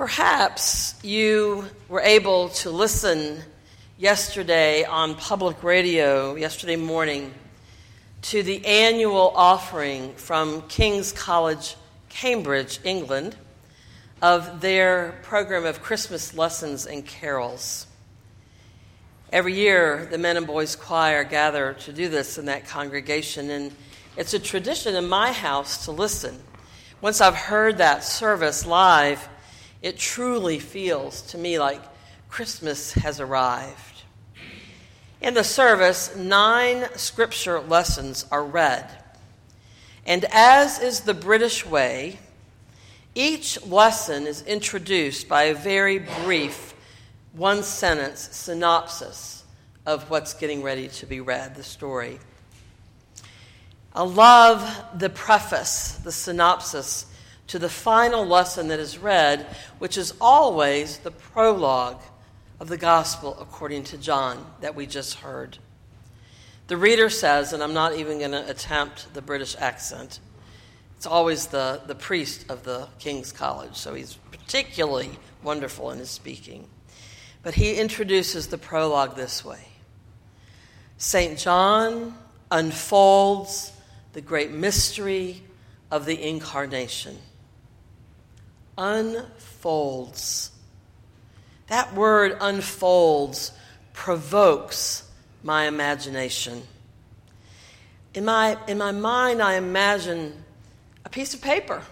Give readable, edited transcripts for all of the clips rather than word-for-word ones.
Perhaps you were able to listen yesterday on public radio, yesterday morning, to the annual offering from King's College, Cambridge, England, of their program of Christmas lessons and carols. Every year, the men and boys choir gather to do this in that congregation, and it's a tradition in my house to listen. Once I've heard that service live, it truly feels to me like Christmas has arrived. In the service, 9 scripture lessons are read. And as is the British way, each lesson is introduced by a very brief, one-sentence synopsis of what's getting ready to be read, the story. I love the preface, the synopsis, to the final lesson that is read, which is always the prologue of the Gospel according to John that we just heard. The reader says, and I'm not even going to attempt the British accent, it's always the priest of the King's College, so he's particularly wonderful in his speaking. But he introduces the prologue this way. St. John unfolds the great mystery of the Incarnation. Unfolds. That word unfolds provokes my imagination. In my mind, I imagine a piece of paper,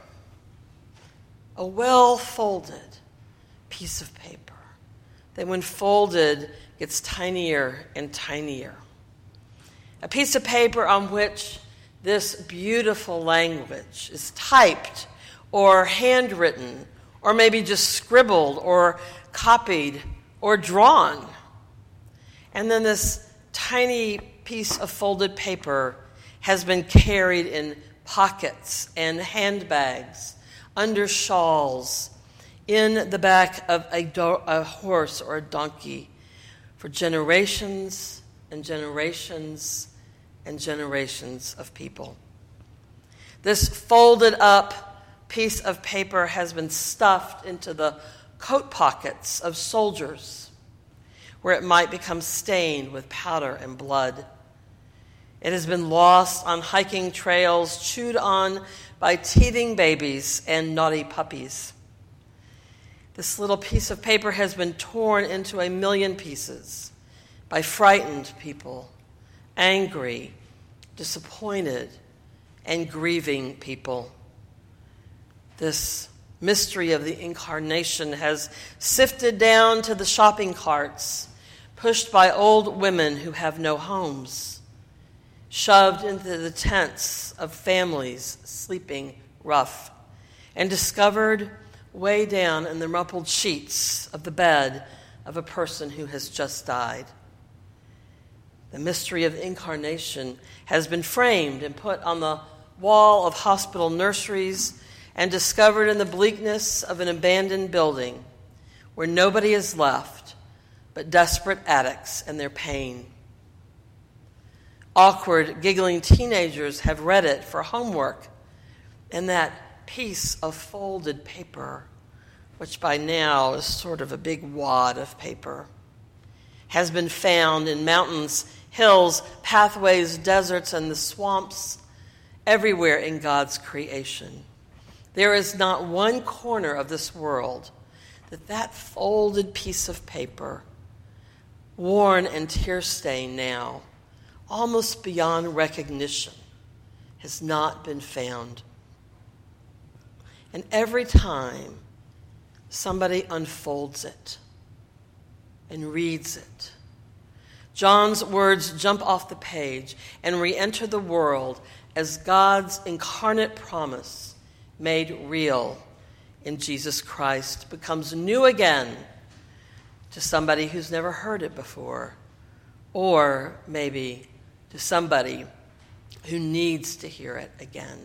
a well-folded piece of paper that when folded gets tinier and tinier. A piece of paper on which this beautiful language is typed or handwritten or maybe just scribbled or copied or drawn. And then this tiny piece of folded paper has been carried in pockets and handbags, under shawls, in the back of a horse or a donkey for generations and generations and generations of people. This folded up piece of paper has been stuffed into the coat pockets of soldiers, where it might become stained with powder and blood. It has been lost on hiking trails, chewed on by teething babies and naughty puppies. This little piece of paper has been torn into a million pieces by frightened people, angry, disappointed, and grieving people. This mystery of the Incarnation has sifted down to the shopping carts, pushed by old women who have no homes, shoved into the tents of families sleeping rough, and discovered way down in the rumpled sheets of the bed of a person who has just died. The mystery of the Incarnation has been framed and put on the wall of hospital nurseries and discovered in the bleakness of an abandoned building where nobody is left but desperate addicts and their pain. Awkward, giggling teenagers have read it for homework, and that piece of folded paper, which by now is sort of a big wad of paper, has been found in mountains, hills, pathways, deserts, and the swamps everywhere in God's creation. There is not one corner of this world that folded piece of paper, worn and tear-stained now, almost beyond recognition, has not been found. And every time somebody unfolds it and reads it, John's words jump off the page and re-enter the world as God's incarnate promise made real in Jesus Christ becomes new again to somebody who's never heard it before, or maybe to somebody who needs to hear it again.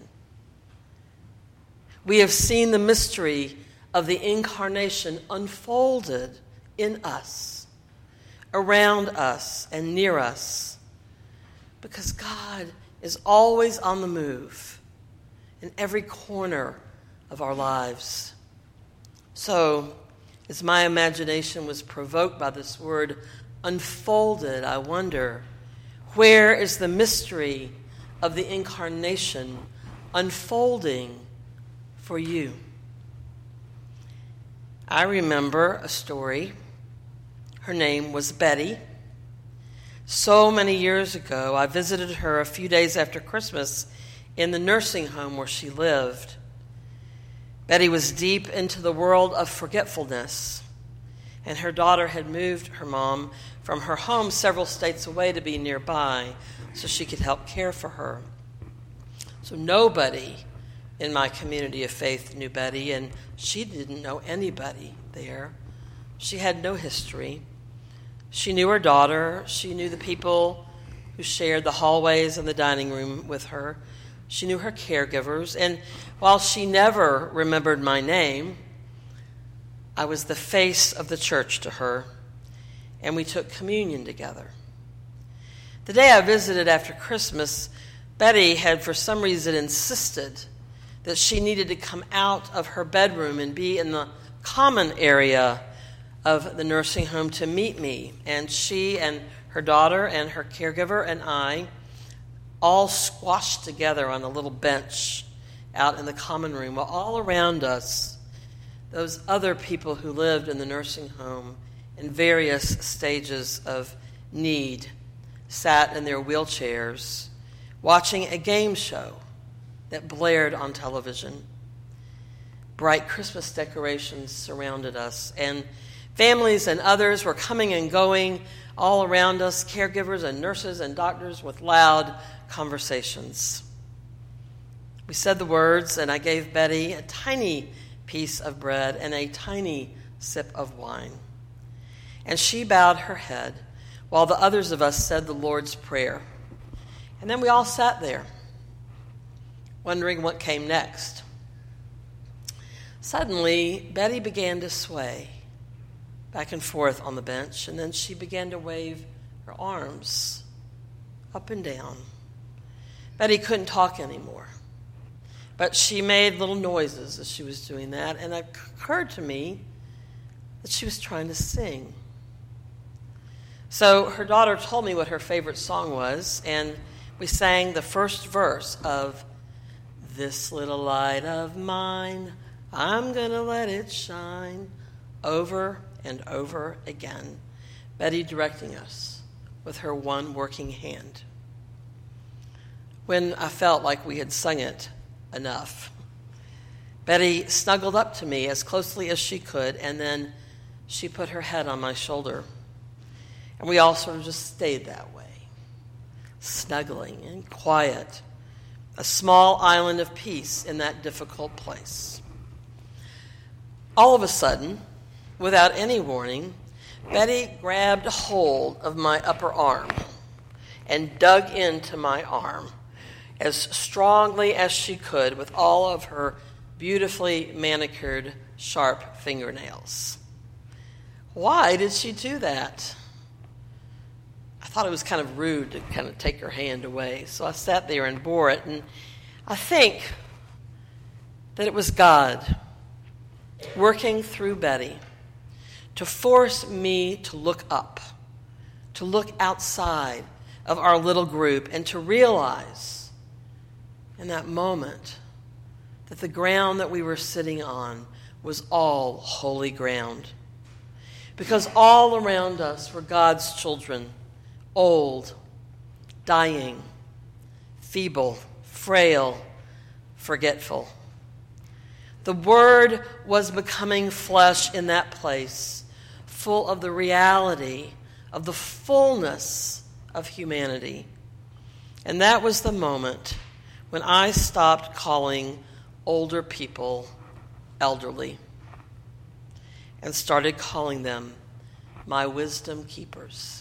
We have seen the mystery of the Incarnation unfolded in us, around us, and near us, because God is always on the move in every corner of our lives. So, as my imagination was provoked by this word unfolded, I wonder, where is the mystery of the incarnation unfolding for you? I remember a story. Her name was Betty. So many years ago, I visited her a few days after Christmas in the nursing home where she lived. Betty was deep into the world of forgetfulness, and her daughter had moved her mom from her home several states away to be nearby so she could help care for her. So nobody in my community of faith knew Betty, and she didn't know anybody there. She had no history. She knew her daughter. She knew the people who shared the hallways and the dining room with her. She knew her caregivers, and while she never remembered my name, I was the face of the church to her, and we took communion together. The day I visited after Christmas, Betty had for some reason insisted that she needed to come out of her bedroom and be in the common area of the nursing home to meet me, and she and her daughter and her caregiver and I all squashed together on a little bench out in the common room, while all around us, those other people who lived in the nursing home in various stages of need sat in their wheelchairs watching a game show that blared on television. Bright Christmas decorations surrounded us, and families and others were coming and going all around us, caregivers and nurses and doctors with loud conversations. We said the words, and I gave Betty a tiny piece of bread and a tiny sip of wine. And she bowed her head while the others of us said the Lord's Prayer. And then we all sat there, wondering what came next. Suddenly, Betty began to sway back and forth on the bench, and then she began to wave her arms up and down. Betty couldn't talk anymore, but she made little noises as she was doing that, and it occurred to me that she was trying to sing. So her daughter told me what her favorite song was, and we sang the first verse of "This Little Light of Mine, I'm gonna let it shine," over and over again, Betty directing us with her one working hand. When I felt like we had sung it enough, Betty snuggled up to me as closely as she could, and then she put her head on my shoulder. And we all sort of just stayed that way, snuggling and quiet, a small island of peace in that difficult place. All of a sudden, without any warning, Betty grabbed hold of my upper arm and dug into my arm as strongly as she could with all of her beautifully manicured, sharp fingernails. Why did she do that? I thought it was kind of rude to kind of take her hand away, so I sat there and bore it, and I think that it was God working through Betty to force me to look up, to look outside of our little group, and to realize in that moment that the ground that we were sitting on was all holy ground. Because all around us were God's children, old, dying, feeble, frail, forgetful. The Word was becoming flesh in that place, full of the reality of the fullness of humanity. And that was the moment when I stopped calling older people elderly and started calling them my wisdom keepers.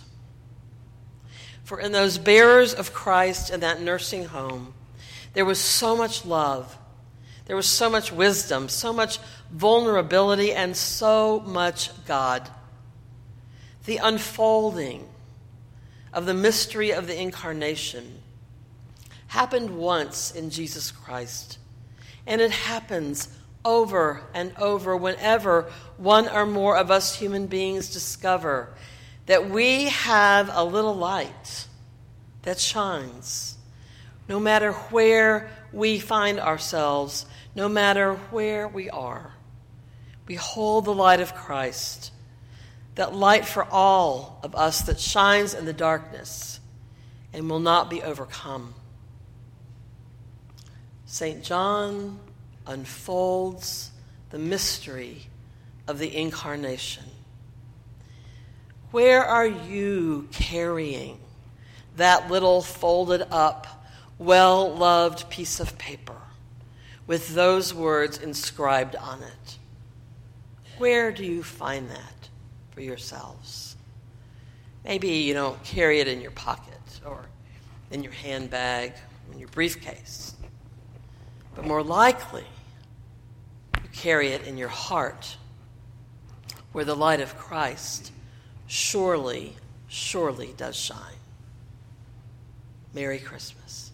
For in those bearers of Christ in that nursing home, there was so much love, there was so much wisdom, so much vulnerability, and so much God. The unfolding of the mystery of the incarnation happened once in Jesus Christ, and it happens over and over whenever one or more of us human beings discover that we have a little light that shines, no matter where we find ourselves, no matter where we are. We hold the light of Christ, that light for all of us that shines in the darkness and will not be overcome. St. John unfolds the mystery of the Incarnation. Where are you carrying that little folded up, well-loved piece of paper with those words inscribed on it? Where do you find that for yourselves? Maybe you don't carry it in your pocket or in your handbag, in your briefcase. But more likely, you carry it in your heart, where the light of Christ surely, surely does shine. Merry Christmas.